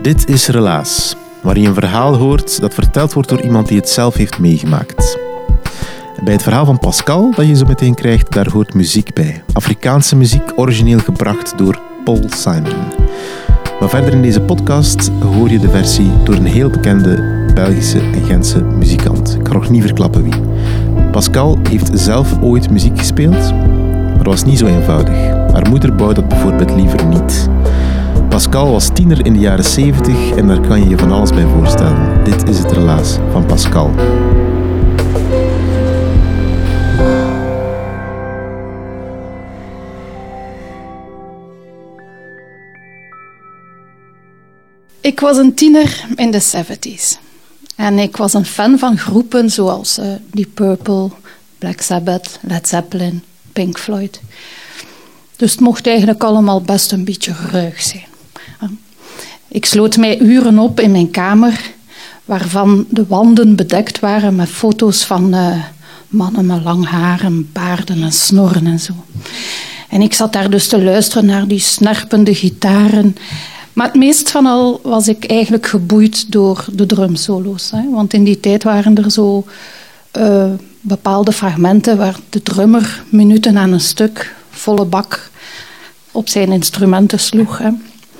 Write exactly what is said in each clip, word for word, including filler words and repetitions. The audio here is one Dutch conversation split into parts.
Dit is Relaas, waarin je een verhaal hoort dat verteld wordt door iemand die het zelf heeft meegemaakt. Bij het verhaal van Pascal, dat je zo meteen krijgt, daar hoort muziek bij. Afrikaanse muziek, origineel gebracht door Paul Simon. Maar verder in deze podcast hoor je de versie door een heel bekende Belgische en Gentse muzikant. Ik ga nog niet verklappen wie. Pascal heeft zelf ooit muziek gespeeld, maar dat was niet zo eenvoudig. Haar moeder bouwde dat bijvoorbeeld liever niet. Pascal was tiener in de jaren zeventig en daar kan je je van alles bij voorstellen. Dit is het relaas van Pascal. Ik was een tiener in de zeventig. En ik was een fan van groepen zoals uh, Deep Purple, Black Sabbath, Led Zeppelin, Pink Floyd. Dus het mocht eigenlijk allemaal best een beetje ruig zijn. Ik sloot mij uren op in mijn kamer, waarvan de wanden bedekt waren met foto's van uh, mannen met lang haar en baarden en snorren en zo. En ik zat daar dus te luisteren naar die snerpende gitaren. Maar het meest van al was ik eigenlijk geboeid door de drumsolo's. Hè? Want in die tijd waren er zo uh, bepaalde fragmenten waar de drummer minuten aan een stuk volle bak op zijn instrumenten sloeg. Hè?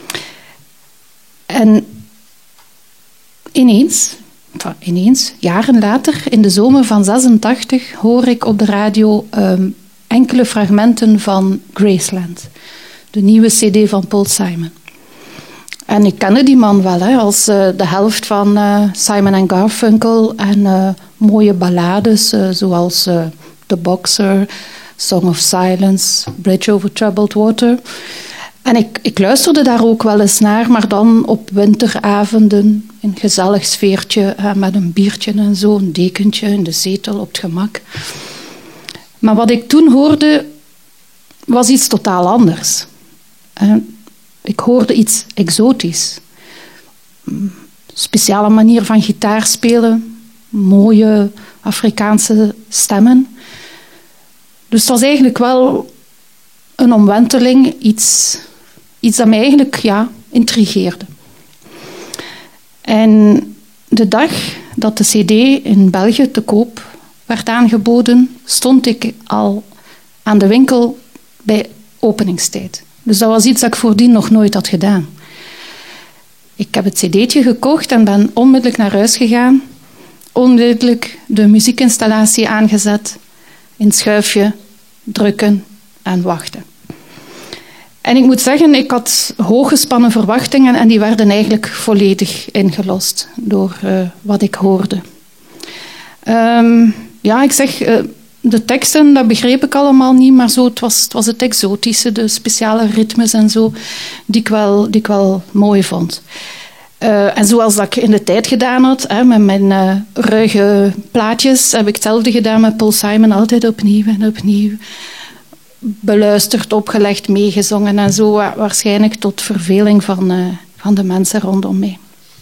En ineens, enfin, ineens, jaren later, in de zomer van zesentachtig, hoor ik op de radio um, enkele fragmenten van Graceland, de nieuwe cd van Paul Simon. En ik kende die man wel hè, als uh, de helft van uh, Simon en Garfunkel en uh, mooie ballades uh, zoals uh, The Boxer, Song of Silence, Bridge over Troubled Water. En ik, ik luisterde daar ook wel eens naar, maar dan op winteravonden in een gezellig sfeertje uh, met een biertje en zo, een dekentje in de zetel op het gemak. Maar wat ik toen hoorde was iets totaal anders. Uh, Ik hoorde iets exotisch. Speciale manier van gitaar spelen. Mooie Afrikaanse stemmen. Dus het was eigenlijk wel een omwenteling. Iets, iets dat mij eigenlijk ja, intrigeerde. En de dag dat de cd in België te koop werd aangeboden, stond ik al aan de winkel bij openingstijd. Dus dat was iets dat ik voordien nog nooit had gedaan. Ik heb het cd'tje gekocht en ben onmiddellijk naar huis gegaan. Onmiddellijk de muziekinstallatie aangezet. In het schuifje, drukken en wachten. En ik moet zeggen, ik had hooggespannen verwachtingen en die werden eigenlijk volledig ingelost door uh, wat ik hoorde. Um, ja, ik zeg... Uh, De teksten, dat begreep ik allemaal niet, maar zo, het, was, het was het exotische, de speciale ritmes en zo, die ik wel, die ik wel mooi vond. Uh, en zoals dat ik in de tijd gedaan had, hè, met mijn uh, ruige plaatjes, heb ik hetzelfde gedaan met Paul Simon, altijd opnieuw en opnieuw. Beluisterd, opgelegd, meegezongen en zo, waarschijnlijk tot verveling van, uh, van de mensen rondom mij.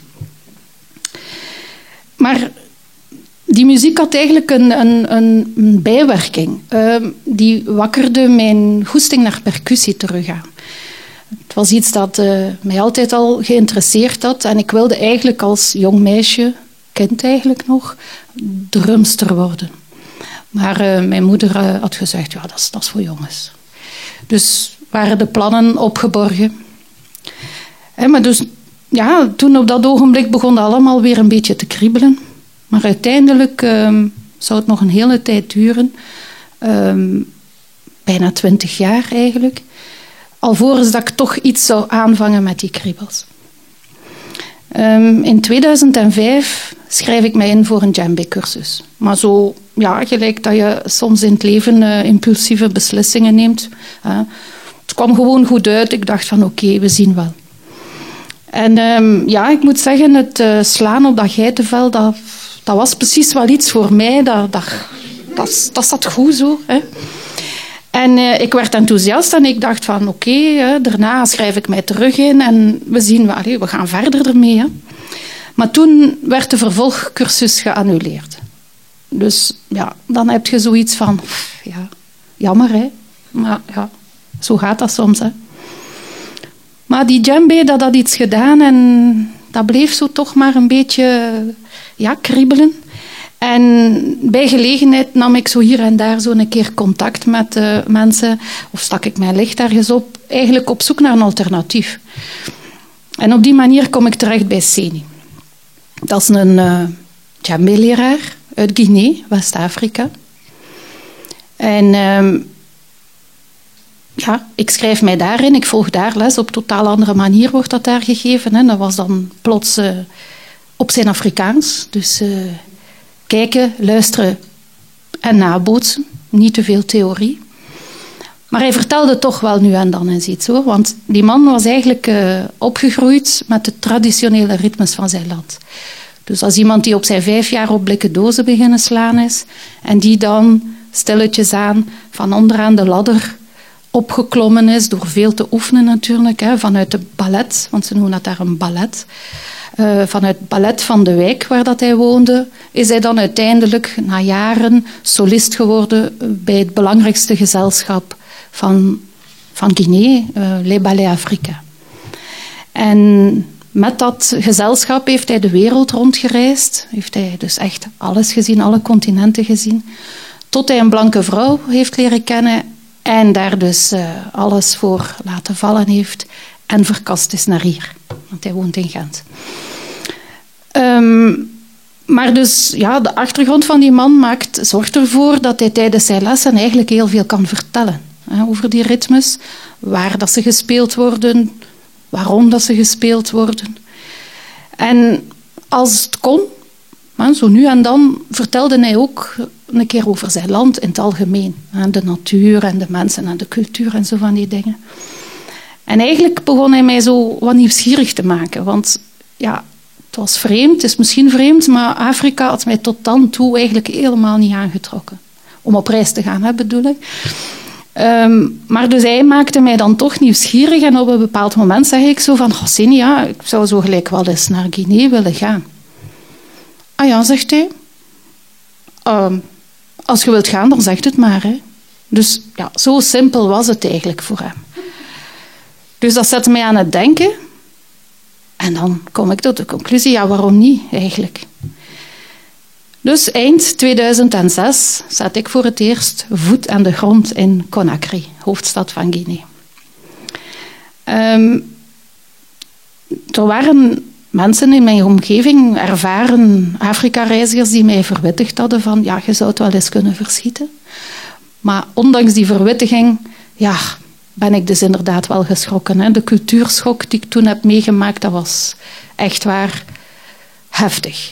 Maar... Die muziek had eigenlijk een, een, een bijwerking. Uh, die wakkerde mijn goesting naar percussie terug aan. Het was iets dat uh, mij altijd al geïnteresseerd had. En ik wilde eigenlijk als jong meisje, kind eigenlijk nog, drumster worden. Maar uh, mijn moeder uh, had gezegd, ja, dat is, dat is voor jongens. Dus waren de plannen opgeborgen. En maar dus, ja, toen op dat ogenblik begon het allemaal weer een beetje te kriebelen. Maar uiteindelijk um, zou het nog een hele tijd duren. Um, bijna twintig jaar eigenlijk. Alvorens dat ik toch iets zou aanvangen met die kriebels. Um, in tweeduizend vijf schrijf ik mij in voor een djembe-cursus. Maar zo, ja, gelijk dat je soms in het leven uh, impulsieve beslissingen neemt. Uh, het kwam gewoon goed uit. Ik dacht van oké, okay, we zien wel. En um, ja, ik moet zeggen, het uh, slaan op dat geitenvel, dat... Dat was precies wel iets voor mij. Dat, dat, dat, dat zat goed zo. Hè. En uh, ik werd enthousiast en ik dacht van oké, okay, daarna schrijf ik mij terug in en we zien, allee, we gaan verder ermee. Hè. Maar toen werd de vervolgcursus geannuleerd. Dus ja, dan heb je zoiets van, ja, jammer hè. Maar ja, zo gaat dat soms hè. Maar die djembe, dat had iets gedaan en dat bleef zo toch maar een beetje ja, kriebelen. En bij gelegenheid nam ik zo hier en daar zo een keer contact met uh, mensen, of stak ik mijn licht ergens op, eigenlijk op zoek naar een alternatief. En op die manier kom ik terecht bij Seni. Dat is een uh, djembe-leraar uit Guinea, West-Afrika. En uh, ja, ik schrijf mij daarin, ik volg daar les. Op totaal andere manier wordt dat daar gegeven. Hè. Dat was dan plots uh, op zijn Afrikaans. Dus uh, kijken, luisteren en nabootsen. Niet te veel theorie. Maar hij vertelde toch wel nu en dan eens iets, hoor. Want die man was eigenlijk uh, opgegroeid met de traditionele ritmes van zijn land. Dus als iemand die op zijn vijf jaar op blikken dozen beginnen slaan is, en die dan stilletjes aan van onderaan de ladder opgeklommen is, door veel te oefenen natuurlijk, hè, vanuit de ballet, want ze noemen dat daar een ballet. Uh, vanuit het ballet van de wijk waar dat hij woonde, is hij dan uiteindelijk na jaren solist geworden bij het belangrijkste gezelschap van, van Guinea, uh, Les Ballets Africains. En met dat gezelschap heeft hij de wereld rondgereisd, heeft hij dus echt alles gezien, alle continenten gezien, tot hij een blanke vrouw heeft leren kennen en daar dus uh, alles voor laten vallen heeft en verkast is naar hier, want hij woont in Gent. Um, maar dus, ja, de achtergrond van die man maakt, zorgt ervoor dat hij tijdens zijn lessen eigenlijk heel veel kan vertellen, hè, over die ritmes, waar dat ze gespeeld worden, waarom dat ze gespeeld worden. En als het kon, zo nu en dan, vertelde hij ook een keer over zijn land in het algemeen. De natuur en de mensen en de cultuur en zo van die dingen. En eigenlijk begon hij mij zo wat nieuwsgierig te maken. Want ja, het was vreemd, het is misschien vreemd, maar Afrika had mij tot dan toe eigenlijk helemaal niet aangetrokken. Om op reis te gaan, hè, bedoel ik. Um, maar dus hij maakte mij dan toch nieuwsgierig en op een bepaald moment zeg ik zo van, oh, Seni, ja, ik zou zo gelijk wel eens naar Guinea willen gaan. Ah ja, zegt hij. Um, als je wilt gaan, dan zegt het maar. Hè. Dus ja, zo simpel was het eigenlijk voor hem. Dus dat zette mij aan het denken. En dan kom ik tot de conclusie, ja, waarom niet eigenlijk? Dus eind tweeduizend zes zat ik voor het eerst voet aan de grond in Conakry, hoofdstad van Guinea. Um, er waren mensen in mijn omgeving, ervaren Afrika-reizigers, die mij verwittigd hadden van, ja, je zou het wel eens kunnen verschieten. Maar ondanks die verwittiging, ja, ben ik dus inderdaad wel geschrokken. Hè. De cultuurschok die ik toen heb meegemaakt, dat was echt waar heftig.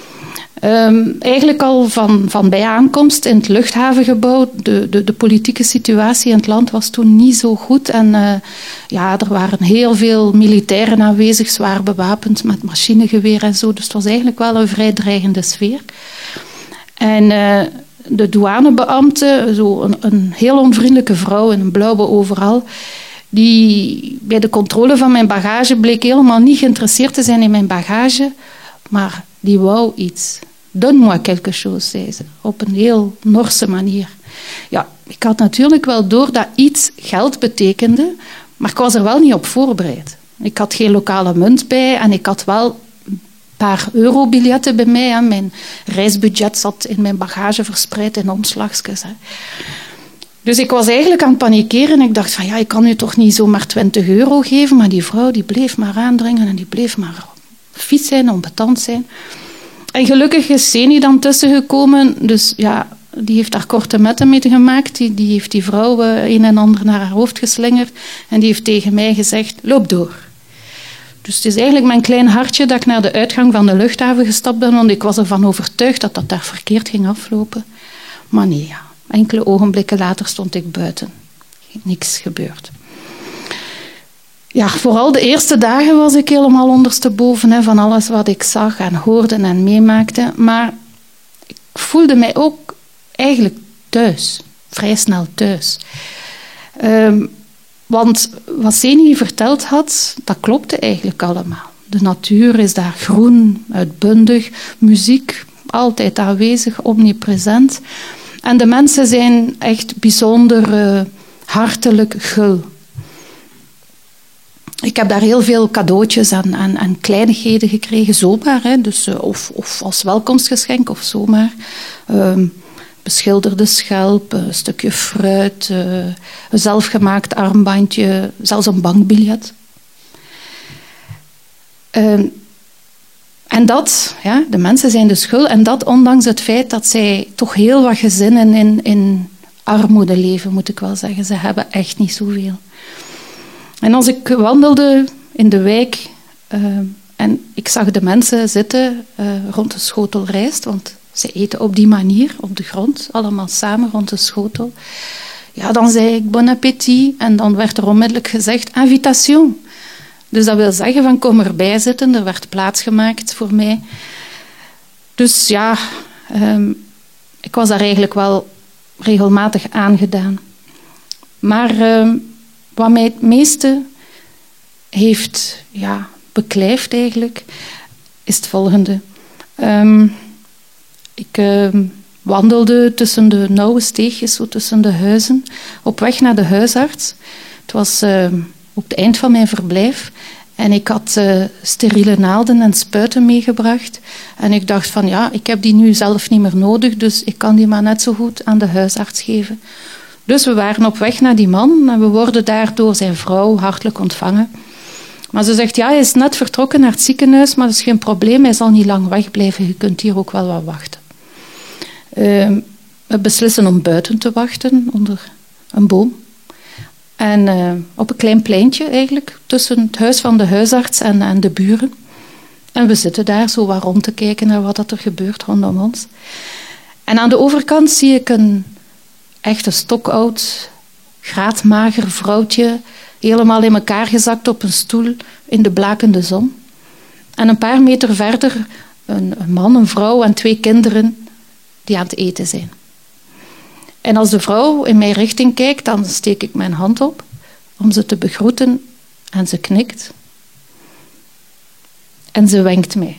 Um, eigenlijk al van, van bij aankomst in het luchthavengebouw, de, de, de politieke situatie in het land was toen niet zo goed. En uh, ja, er waren heel veel militairen aanwezig, zwaar bewapend met machinegeweer en zo. Dus het was eigenlijk wel een vrij dreigende sfeer. En uh, de douanebeambte, zo een, een heel onvriendelijke vrouw in een blauwe overal, die bij de controle van mijn bagage bleek helemaal niet geïnteresseerd te zijn in mijn bagage, maar die wou iets. Donne-moi quelque chose, zei ze, op een heel Norse manier. Ja, ik had natuurlijk wel door dat iets geld betekende, maar ik was er wel niet op voorbereid. Ik had geen lokale munt bij en ik had wel een paar eurobiljetten bij mij. Hè. Mijn reisbudget zat in mijn bagage verspreid in omslagjes. Hè. Dus ik was eigenlijk aan het panikeren en ik dacht van ja, ik kan nu toch niet zomaar twintig euro geven, maar die vrouw die bleef maar aandringen en die bleef maar fiets zijn, ambetant zijn. En gelukkig is Seni dan tussengekomen, dus ja, die heeft daar korte metten mee gemaakt. Die, die heeft die vrouw uh, een en ander naar haar hoofd geslingerd en die heeft tegen mij gezegd, loop door. Dus het is eigenlijk mijn klein hartje dat ik naar de uitgang van de luchthaven gestapt ben, want ik was ervan overtuigd dat dat daar verkeerd ging aflopen. Maar nee, ja, enkele ogenblikken later stond ik buiten. Niks gebeurd. Ja, vooral de eerste dagen was ik helemaal ondersteboven hè, van alles wat ik zag en hoorde en meemaakte. Maar ik voelde mij ook eigenlijk thuis, vrij snel thuis. Um, want wat Seni verteld had, dat klopte eigenlijk allemaal. De natuur is daar groen, uitbundig, muziek altijd aanwezig, omnipresent. En de mensen zijn echt bijzonder uh, hartelijk gul. Ik heb daar heel veel cadeautjes en, en, en kleinigheden gekregen, zomaar. Hè. Dus, uh, of, of als welkomstgeschenk, of zomaar. Um, beschilderde schelp, een stukje fruit, uh, een zelfgemaakt armbandje, zelfs een bankbiljet. Um, en dat, ja, de mensen zijn de schuld. En dat ondanks het feit dat zij toch heel wat gezinnen in, in armoede leven, moet ik wel zeggen. Ze hebben echt niet zoveel. En als ik wandelde in de wijk uh, en ik zag de mensen zitten uh, rond de schotel rijst, want ze eten op die manier, op de grond, allemaal samen rond de schotel. Ja, dan zei ik bon appétit en dan werd er onmiddellijk gezegd invitation. Dus dat wil zeggen van kom erbij zitten, er werd plaats gemaakt voor mij. Dus ja, um, ik was daar eigenlijk wel regelmatig aangedaan. Maar um, wat mij het meeste heeft ja, beklijft eigenlijk, is het volgende. Um, ik um, wandelde tussen de nauwe steegjes, zo tussen de huizen, op weg naar de huisarts. Het was um, op het eind van mijn verblijf en ik had uh, steriele naalden en spuiten meegebracht. En ik dacht van ja, ik heb die nu zelf niet meer nodig, dus ik kan die maar net zo goed aan de huisarts geven. Dus we waren op weg naar die man en we worden daar door zijn vrouw hartelijk ontvangen. Maar ze zegt, ja, hij is net vertrokken naar het ziekenhuis, maar dat is geen probleem, hij zal niet lang wegblijven, je kunt hier ook wel wat wachten. Uh, we beslissen om buiten te wachten, onder een boom. En uh, op een klein pleintje eigenlijk, tussen het huis van de huisarts en, en de buren. En we zitten daar zo wat rond te kijken naar wat er gebeurt rondom ons. En aan de overkant zie ik een echt een stokoud, graadmager vrouwtje, helemaal in elkaar gezakt op een stoel in de blakende zon. En een paar meter verder een, een man, een vrouw en twee kinderen die aan het eten zijn. En als de vrouw in mijn richting kijkt, dan steek ik mijn hand op om ze te begroeten en ze knikt. En ze wenkt mij.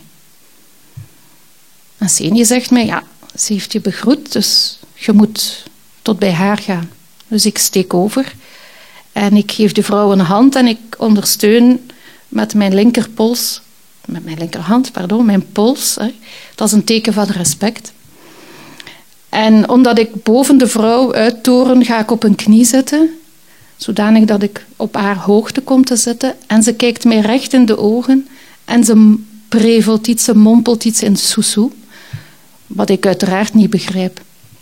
En Senie zegt mij, ja, ze heeft je begroet, dus je moet tot bij haar gaan. Dus ik steek over en ik geef de vrouw een hand en ik ondersteun met mijn linkerpols, met mijn linkerhand, pardon, mijn pols. Hè. Dat is een teken van respect. En omdat ik boven de vrouw uittoren, ga ik op een knie zitten, zodanig dat ik op haar hoogte kom te zitten. En ze kijkt mij recht in de ogen en ze prevelt iets, ze mompelt iets in Soesoe, wat ik uiteraard niet begrijp.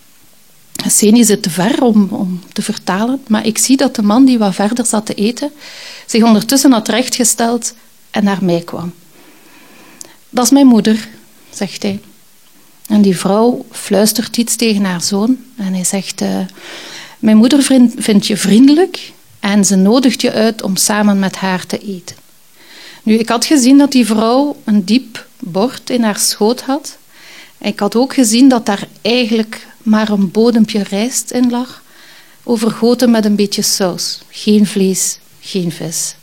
Senie zit te ver om, om te vertalen, maar ik zie dat de man die wat verder zat te eten zich ondertussen had rechtgesteld en naar mij kwam. Dat is mijn moeder, zegt hij. En die vrouw fluistert iets tegen haar zoon en hij zegt, uh, mijn moeder vind, vindt je vriendelijk en ze nodigt je uit om samen met haar te eten. Nu, ik had gezien dat die vrouw een diep bord in haar schoot had. Ik had ook gezien dat daar eigenlijk maar een bodempje rijst in lag, overgoten met een beetje saus. Geen vlees, geen vis.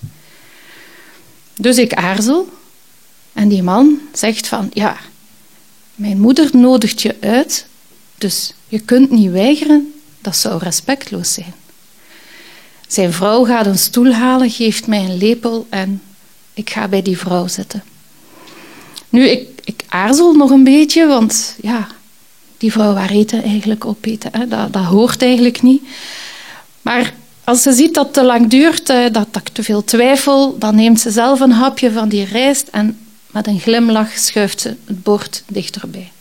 Dus ik aarzel en die man zegt van, ja, mijn moeder nodigt je uit, dus je kunt niet weigeren, dat zou respectloos zijn. Zijn vrouw gaat een stoel halen, geeft mij een lepel en ik ga bij die vrouw zitten. Nu, ik, ik aarzel nog een beetje, want ja, die vrouw waar eten eigenlijk opeten, hè, dat, dat hoort eigenlijk niet. Maar als ze ziet dat het te lang duurt, dat, dat ik te veel twijfel, dan neemt ze zelf een hapje van die rijst en met een glimlach schuift ze het bord dichterbij.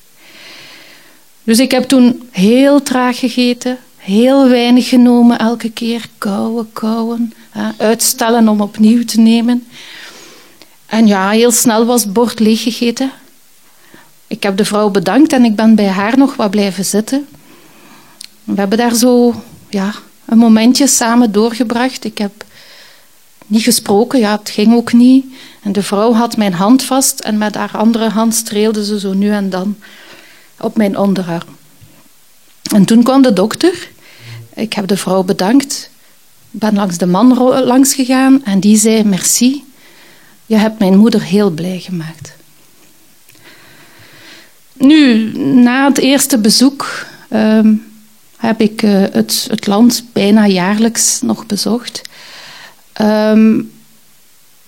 Dus ik heb toen heel traag gegeten, heel weinig genomen elke keer, kauwen, kauwen, hè, uitstellen om opnieuw te nemen. En ja, heel snel was het bord leeggegeten. Ik heb de vrouw bedankt en ik ben bij haar nog wat blijven zitten. We hebben daar zo ja, een momentje samen doorgebracht. Ik heb niet gesproken, ja, het ging ook niet. En de vrouw had mijn hand vast en met haar andere hand streelde ze zo nu en dan op mijn onderarm. En toen kwam de dokter. Ik heb de vrouw bedankt. Ik ben langs de man langs gegaan en die zei merci. Je hebt mijn moeder heel blij gemaakt. Nu, na het eerste bezoek um, heb ik uh, het, het land bijna jaarlijks nog bezocht. Um,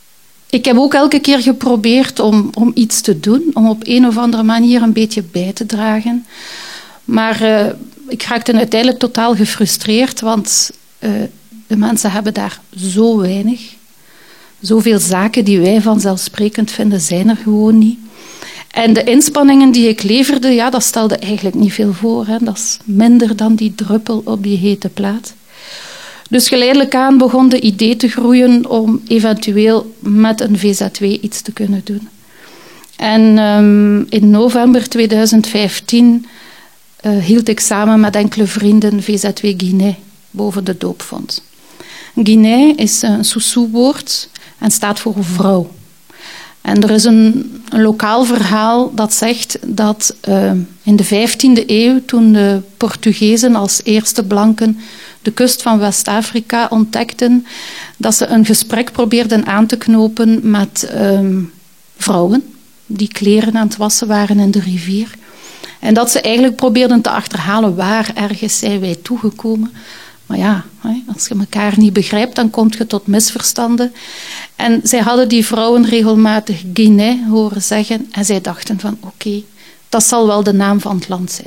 ik heb ook elke keer geprobeerd om, om iets te doen, om op een of andere manier een beetje bij te dragen. Maar uh, ik raakte uiteindelijk totaal gefrustreerd, want uh, de mensen hebben daar zo weinig. Zoveel zaken die wij vanzelfsprekend vinden, zijn er gewoon niet. En de inspanningen die ik leverde, ja, dat stelde eigenlijk niet veel voor. Hè. Dat is minder dan die druppel op die hete plaat. Dus geleidelijk aan begon de idee te groeien om eventueel met een V Z W iets te kunnen doen. En um, in november tweeduizend vijftien uh, hield ik samen met enkele vrienden V Z W Guinée boven de doopvont. Guinée is een Soussou-woord en staat voor vrouw. En er is een, een lokaal verhaal dat zegt dat uh, in de vijftiende eeuw, toen de Portugezen als eerste blanken de kust van West-Afrika ontdekten, dat ze een gesprek probeerden aan te knopen met um, vrouwen die kleren aan het wassen waren in de rivier. En dat ze eigenlijk probeerden te achterhalen waar ergens zijn wij toegekomen. Maar ja, als je elkaar niet begrijpt, dan kom je tot misverstanden. En zij hadden die vrouwen regelmatig Guinée horen zeggen en zij dachten van oké, okay, dat zal wel de naam van het land zijn.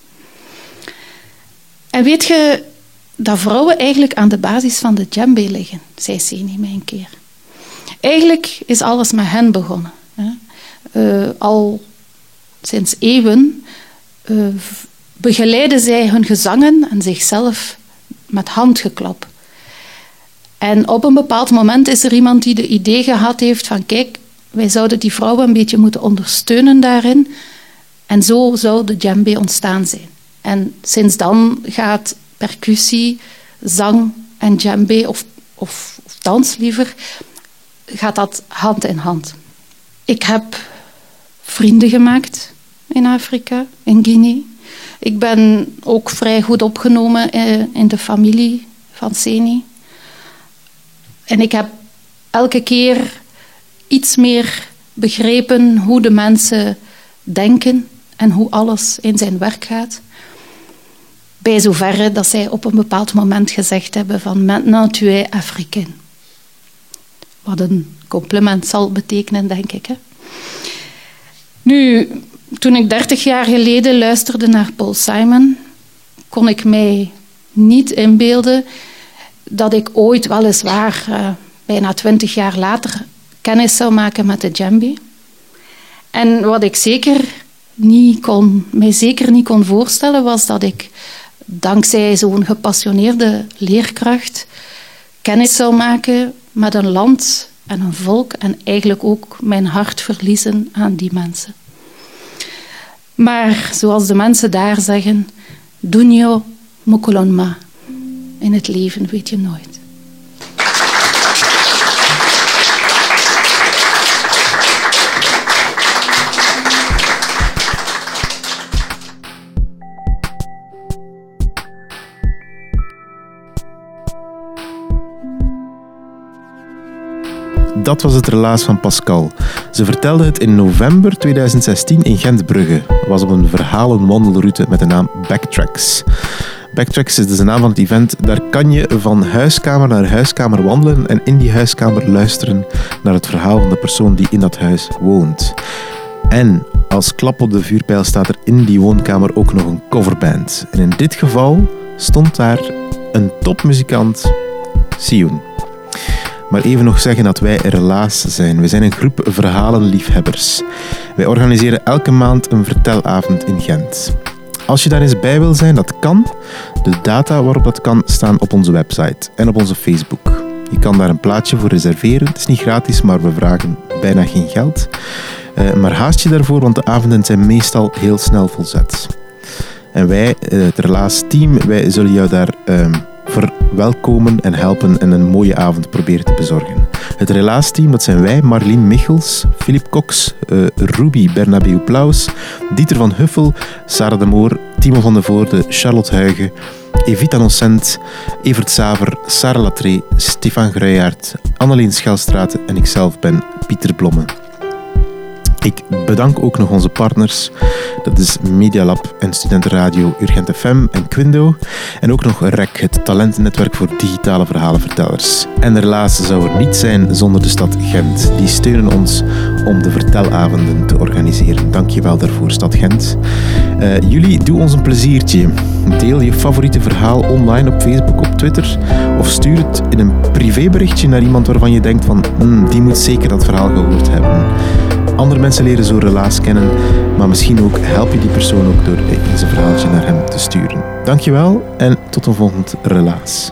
En weet je dat vrouwen eigenlijk aan de basis van de djembe liggen, zei Seni mij een keer. Eigenlijk is alles met hen begonnen. Hè. Uh, al sinds eeuwen uh, begeleiden zij hun gezangen en zichzelf met handgeklap. En op een bepaald moment is er iemand die de idee gehad heeft van kijk, wij zouden die vrouwen een beetje moeten ondersteunen daarin. En zo zou de djembe ontstaan zijn. En sinds dan gaat percussie, zang en djembe, of, of, of dans liever, gaat dat hand in hand. Ik heb vrienden gemaakt in Afrika, in Guinea. Ik ben ook vrij goed opgenomen in de familie van Seni. En ik heb elke keer iets meer begrepen hoe de mensen denken en hoe alles in zijn werk gaat. Bij zoverre dat zij op een bepaald moment gezegd hebben van maintenant tu es africain. Wat een compliment zal betekenen, denk ik. Hè? Nu, toen ik dertig jaar geleden luisterde naar Paul Simon, kon ik mij niet inbeelden dat ik ooit weliswaar uh, bijna twintig jaar later kennis zou maken met de djembe. En wat ik zeker niet kon, mij zeker niet kon voorstellen was dat ik dankzij zo'n gepassioneerde leerkracht kennis zou maken met een land en een volk en eigenlijk ook mijn hart verliezen aan die mensen. Maar zoals de mensen daar zeggen, dunyo mokolonma. In het leven weet je nooit. Dat was het relaas van Pascal. Ze vertelde het in november tweeduizend zestien in Gent-Brugge. Was op een verhalenwandelroute met de naam Backtracks. Backtracks is dus de naam van het event. Daar kan je van huiskamer naar huiskamer wandelen en in die huiskamer luisteren naar het verhaal van de persoon die in dat huis woont. En als klap op de vuurpijl staat er in die woonkamer ook nog een coverband. En in dit geval stond daar een topmuzikant, Sioen. Maar even nog zeggen dat wij Relaas zijn. We zijn een groep verhalenliefhebbers. Wij organiseren elke maand een vertelavond in Gent. Als je daar eens bij wil zijn, dat kan. De data waarop dat kan staan op onze website en op onze Facebook. Je kan daar een plaatsje voor reserveren. Het is niet gratis, maar we vragen bijna geen geld. Uh, maar haast je daarvoor, want de avonden zijn meestal heel snel volzet. En wij, het Relaas-team, wij zullen jou daar uh, verwelkomen en helpen en een mooie avond proberen te bezorgen. Het Relaas-team, dat zijn wij, Marleen Michels, Philip Cox, uh, Ruby Bernabeu Plaus, Dieter van Huffel, Sarah de Moor, Timo van de Voorde, Charlotte Huigen, Evita Nocent, Evert Saver, Sarah Latree, Stefan Gruijaert, Anneleen Schelstraat en ikzelf ben Pieter Blomme. Ik bedank ook nog onze partners, Dat is Media Lab en Studentenradio Urgent F M en Quindo. En ook nog R E C, het talentennetwerk voor digitale verhalenvertellers. En helaas zou er niet zijn zonder de stad Gent. Die steunen ons om de vertelavonden te organiseren. Dankjewel daarvoor, stad Gent. Uh, jullie, doe ons een pleziertje. Deel je favoriete verhaal online op Facebook, op Twitter. Of stuur het in een privéberichtje naar iemand waarvan je denkt van mm, die moet zeker dat verhaal gehoord hebben. Andere mensen leren zo Relaas kennen, maar misschien ook help je die persoon ook door eens een verhaaltje naar hem te sturen. Dankjewel en tot een volgend Relaas.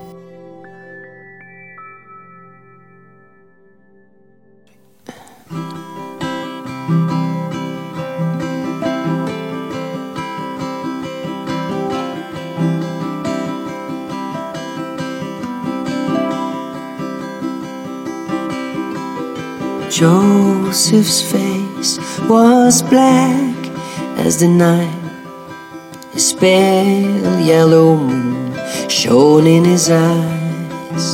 Joseph's face was black as the night. His pale yellow moon shone in his eyes.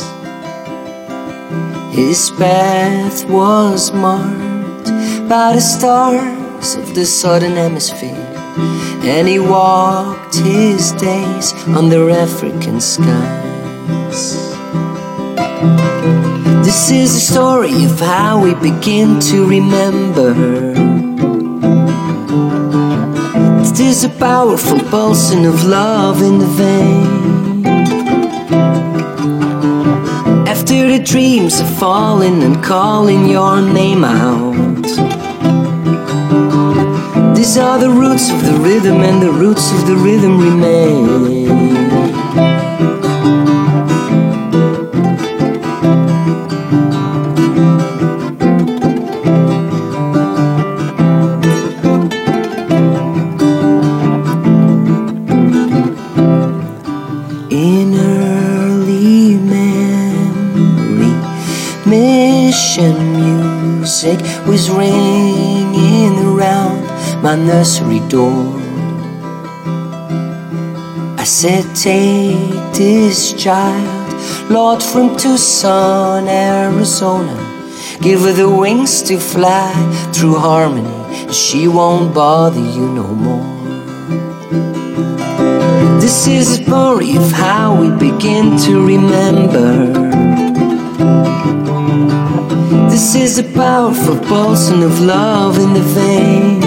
His path was marked by the stars of the southern hemisphere, and he walked his days under African skies. This is the story of how we begin to remember. It is a powerful pulsing of love in the vein. After the dreams of falling and calling your name out, these are the roots of the rhythm, and the roots of the rhythm remain. Music was ringing around my nursery door. I said, take this child, Lord, from Tucson, Arizona. Give her the wings to fly through harmony, and she won't bother you no more. This is a story of how we begin to remember. This is a powerful pulsing of love in the vein.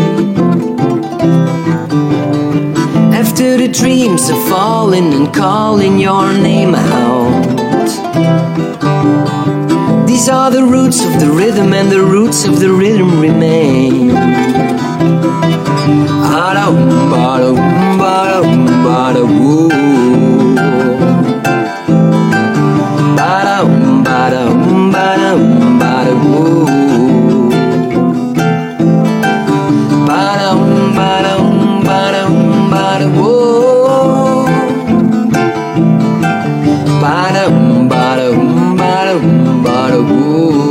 After the dreams of falling and calling your name out, these are the roots of the rhythm, and the roots of the rhythm remain. Ba-da-um, ba-da-um, ba-da-um, ba-da-woo. Ba-da-um, ba-da-um, ba-da-um, ba-da-woo. Ba-da-um, ba-da-um, ba-da-um, ba-da-woo. Ba-da-um, ba-da-um, ba-da-um, ba-da-woo.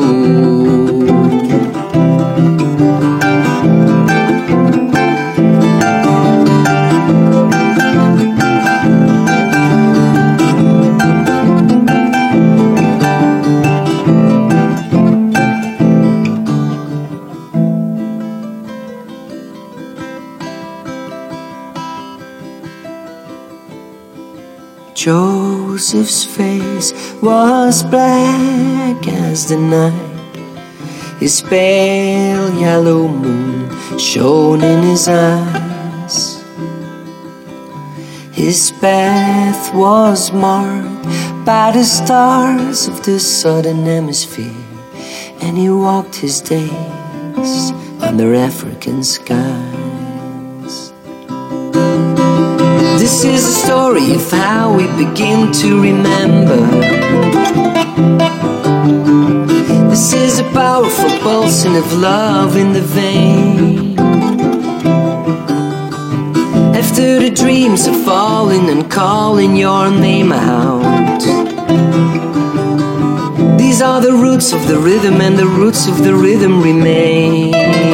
Joseph's face was black as the night. His pale yellow moon shone in his eyes. His path was marked by the stars of the southern hemisphere, and he walked his days under African skies. This is a story of how we begin to remember. This is a powerful pulsing of love in the vein. After the dreams of falling and calling your name out, these are the roots of the rhythm, and the roots of the rhythm remain.